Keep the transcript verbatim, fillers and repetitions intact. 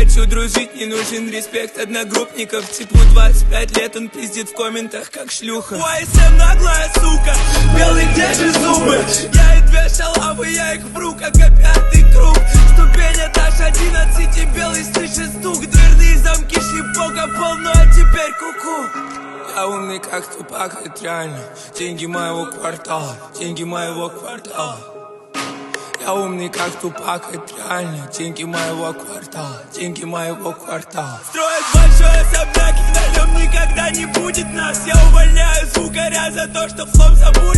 хочу дружить, не нужен респект одногруппников. Типу двадцать пять лет, он пиздит в комментах, как шлюха. Ой, всем наглая сука, белый, где же зубы? Я и две шалавы, я их вру, как опятый круг. Ступень этаж одиннадцать и белый слышит стук. Дверные замки шлепока полно, а теперь куку. Я умный как Тупак, это реально. Деньги моего квартала, деньги моего квартала. Я умный как Тупак, это реально. Деньги моего квартала, деньги моего квартала. Строят большой особняк, и на нем никогда не будет нас. Я увольняю звукаря за то, что флом забудет.